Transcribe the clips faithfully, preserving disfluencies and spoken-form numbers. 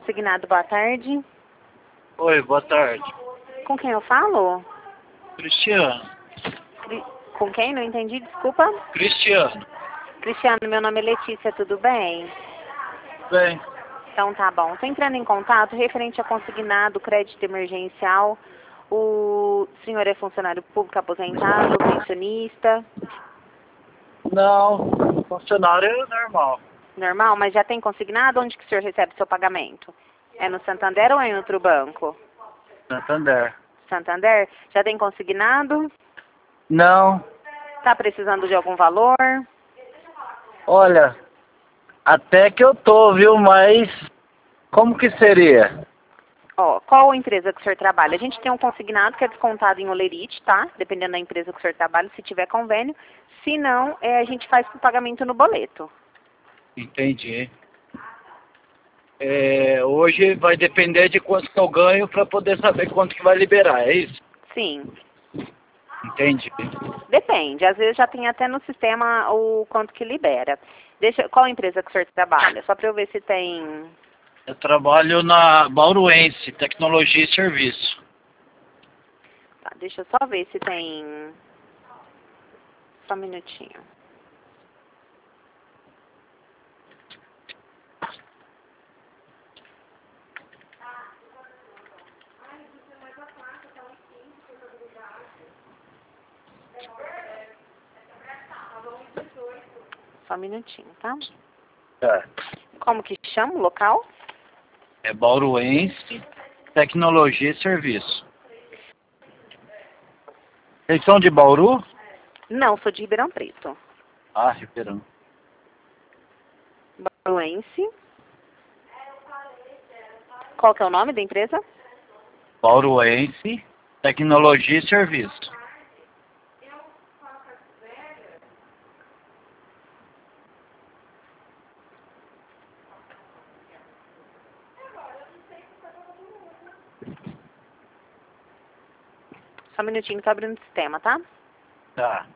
Consignado, boa tarde. Oi, boa tarde. Com quem eu falo? Cristiano. Cri- Com quem? Não entendi, desculpa. Cristiano. Cristiano, meu nome é Letícia, tudo bem? Bem, Então tá bom. Estou entrando em contato referente a consignado, crédito emergencial. O senhor é funcionário público aposentado, pensionista? não, funcionário é normal. Normal, mas já tem consignado? Onde que o senhor recebe seu pagamento? É no Santander ou é em outro banco? Santander. Santander? Já tem consignado? Não, Tá precisando de algum valor? olha, até que eu tô, viu, mas como que seria? Ó, qual empresa que o senhor trabalha? A gente tem um consignado que é descontado em olerite, tá? Dependendo da empresa que o senhor trabalha, se tiver convênio. Se não, é, a gente faz com pagamento no boleto. Entendi. É, hoje vai depender de quanto que eu ganho para poder saber quanto que vai liberar, é isso? Sim, Entendi. depende. Às vezes já tem até no sistema o quanto que libera. Deixa, qual empresa que o senhor trabalha? Só para eu ver se tem... Eu trabalho na Bauruense, Tecnologia e Serviço. Tá, deixa eu só ver se tem... Só um minutinho. Só um minutinho, tá? É, Como que chama o local? é Bauruense, Tecnologia e Serviço. Eles são de Bauru? Não, sou de Ribeirão Preto. Ah, Ribeirão. Bauruense. Qual que é o nome da empresa? Bauruense, Tecnologia e Serviço. Só um minutinho, tá abrindo o sistema, tá? Tá.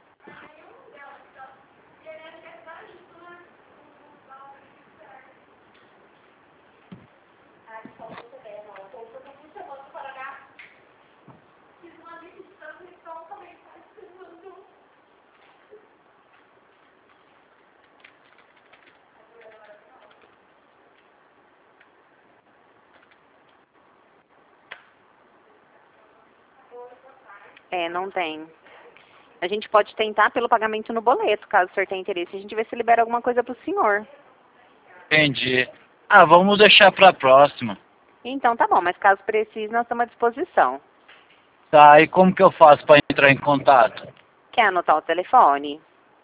É, não tem. A gente pode tentar pelo pagamento no boleto, caso o senhor tenha interesse. A gente vê se libera alguma coisa pro senhor. Entendi. Ah, vamos deixar pra próxima. Então tá bom, mas caso precise, nós estamos à disposição. Tá, e como que eu faço pra entrar em contato? Quer anotar o telefone?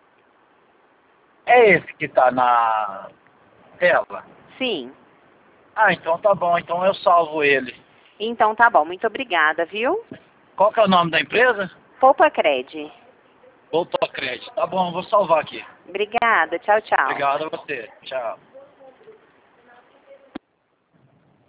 É esse que tá na tela? Sim. Ah, então tá bom, então eu salvo ele. Então tá bom, muito obrigada, viu? Qual que é o nome da empresa? Poupa Cred. Voltou a crédito. Tá bom, vou salvar aqui. Obrigada, tchau, tchau. Obrigado a você. Tchau.